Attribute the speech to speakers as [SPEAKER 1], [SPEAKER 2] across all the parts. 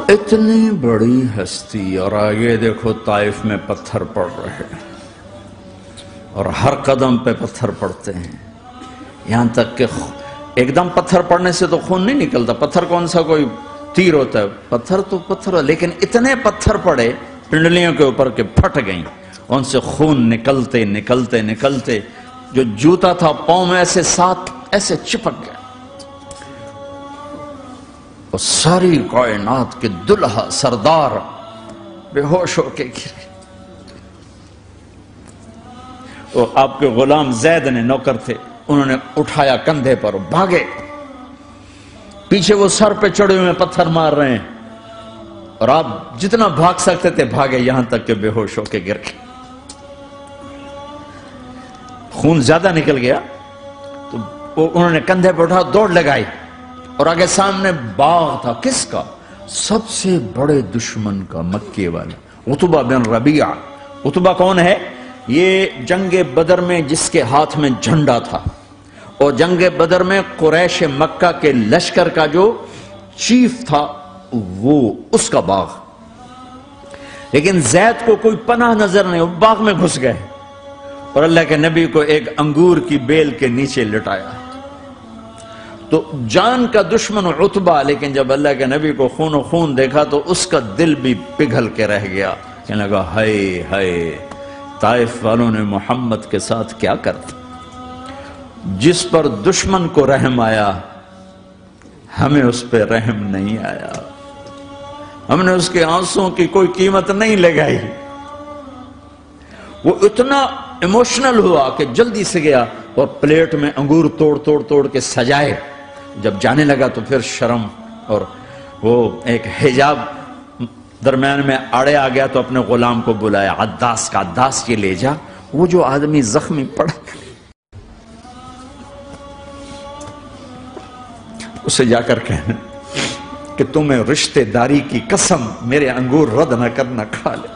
[SPEAKER 1] اتنی بڑی ہستی، اور آگے دیکھو طائف میں پتھر پڑ رہے ہیں اور ہر قدم پہ پتھر پڑتے ہیں، یہاں تک کہ ایک دم پتھر پڑنے سے تو خون نہیں نکلتا، پتھر کون سا کوئی تیر ہوتا ہے، پتھر تو پتھر، لیکن اتنے پتھر پڑے پنڈلیوں کے اوپر کہ پھٹ گئیں، ان سے خون نکلتے نکلتے نکلتے جو جوتا تھا پاؤں میں ایسے ساتھ ایسے چپک گیا، اور ساری کائنات کے دلہا سردار بے ہوش ہو کے گرے۔ وہ آپ کے غلام زید نے نوکر تھے، انہوں نے اٹھایا کندھے پر، بھاگے، پیچھے وہ سر پہ چڑھے ہوئے پتھر مار رہے ہیں، اور آپ جتنا بھاگ سکتے تھے بھاگے، یہاں تک کہ بے ہوش ہو کے گر گئے۔ خون زیادہ نکل گیا تو انہوں نے کندھے پہ اٹھا، دوڑ لگائی، اور آگے سامنے باغ تھا، کس کا؟ سب سے بڑے دشمن کا، مکے والا عتبہ بن ربیعہ۔ عتبہ کون ہے؟ یہ جنگ بدر میں جس کے ہاتھ میں جھنڈا تھا، اور جنگ بدر میں قریش مکہ کے لشکر کا جو چیف تھا، وہ اس کا باغ۔ لیکن زید کو کوئی پناہ نظر نہیں، وہ باغ میں گھس گئے، اور اللہ کے نبی کو ایک انگور کی بیل کے نیچے لٹایا۔ تو جان کا دشمن عتبہ، لیکن جب اللہ کے نبی کو خون و خون دیکھا تو اس کا دل بھی پگھل کے رہ گیا، کہنے لگا ہائے ہائے، طائف والوں نے محمد کے ساتھ کیا کر دیا۔ جس پر دشمن کو رحم آیا، ہمیں اس پہ رحم نہیں آیا، ہم نے اس کے آنسوں کی کوئی قیمت نہیں لگائی۔ وہ اتنا ایموشنل ہوا کہ جلدی سے گیا اور پلیٹ میں انگور توڑ توڑ توڑ کے سجائے۔ جب جانے لگا تو پھر شرم اور وہ ایک حجاب درمیان میں آڑے آ گیا، تو اپنے غلام کو بلایا، عداس کا، عداس یہ لے جا وہ جو آدمی زخمی پڑا، اسے جا کر کہنا کہ تمہیں رشتہ داری کی قسم میرے انگور رد نہ کرنا، کھا لے۔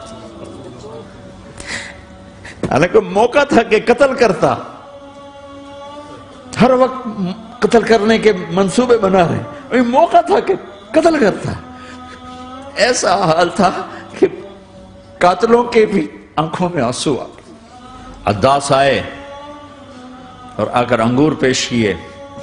[SPEAKER 1] حالانکہ موقع تھا کہ قتل کرتا، ہر وقت قتل کرنے کے منصوبے بنا رہے، موقع تھا کہ قتل کرتا۔ ایسا حال تھا کہ قاتلوں کے بھی آنکھوں میں آنسو آ گئے۔ عداس آئے اور آ کر انگور پیش کیے،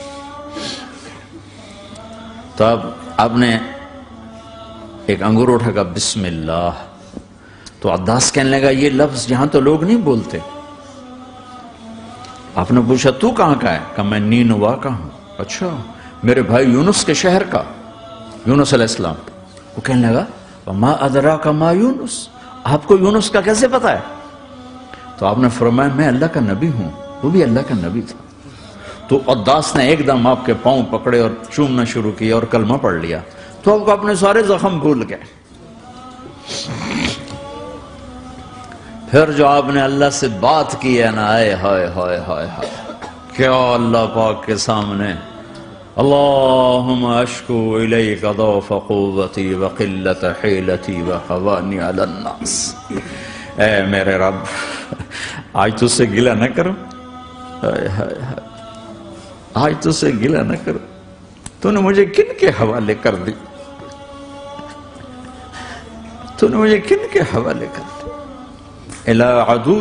[SPEAKER 1] تو اب آپ نے ایک انگور اٹھا کر بسم اللہ، تو عداس کہنے لگا یہ لفظ یہاں تو لوگ نہیں بولتے۔ آپ نے پوچھا تو کہاں کا ہے؟ کہا میں نینوا کا ہوں۔ اچھا، میرے بھائی یونس کے شہر کا، یونس علیہ السلام۔ وہ کہنے لگا وما ادراک ما یونس، آپ کو یونس کا کیسے پتا ہے؟ تو آپ نے فرمایا میں اللہ کا نبی ہوں، وہ بھی اللہ کا نبی تھا۔ تو عداس نے ایک دم آپ کے پاؤں پکڑے اور چومنا شروع کیا اور کلمہ پڑھ لیا، تو آپ کو اپنے سارے زخم بھول گئے۔ پھر جو آپ نے اللہ سے بات کی ہے نا، آئے ہائے ہائے ہائے ہائے، کیا اللہ پاک کے سامنے اللہم اشکو الیک ضعف قوتی وقلت حیلتی وقوانی علی الناس، اے میرے رب آج تجھ سے گلہ نہ کروں، آج تجھ سے گلہ نہ کروں، تو نے مجھے کن کے حوالے کر دی، تو نے مجھے کن کے حوالے کر دی، الى عدو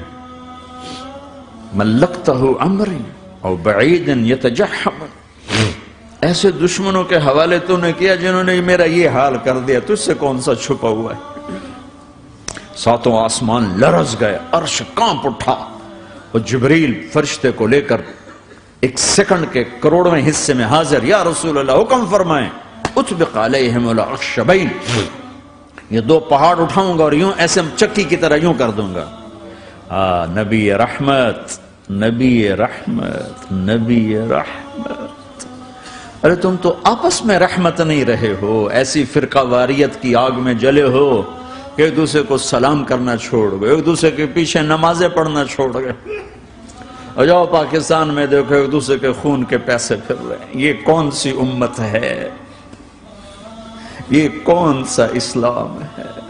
[SPEAKER 1] ملکتہ امری او بعید یتجحم، ایسے دشمنوں کے حوالے تو نے کیا جنہوں نے میرا یہ حال کر دیا، تجھ سے کون سا چھپا ہوا ہے۔ ساتوں آسمان لرز گئے، عرش کانپ اٹھا، اور جبریل فرشتے کو لے کر ایک سیکنڈ کے کروڑویں حصے میں حاضر، یا رسول اللہ حکم فرمائیں، اطبق علیہم الاخشبین، یہ دو پہاڑ اٹھاؤں گا اور یوں ایسے چکی کی طرح یوں کر دوں گا۔ نبی رحمت، نبی رحمت، نبی رحمت۔ ارے تم تو آپس میں رحمت نہیں رہے ہو، ایسی فرقہ واریت کی آگ میں جلے ہو کہ ایک دوسرے کو سلام کرنا چھوڑ گئے، ایک دوسرے کے پیچھے نمازیں پڑھنا چھوڑ گئے، اور جاؤ پاکستان میں دیکھو ایک دوسرے کے خون کے پیسے پھر رہے ہیں۔ یہ کون سی امت ہے؟ یہ کون سا اسلام ہے؟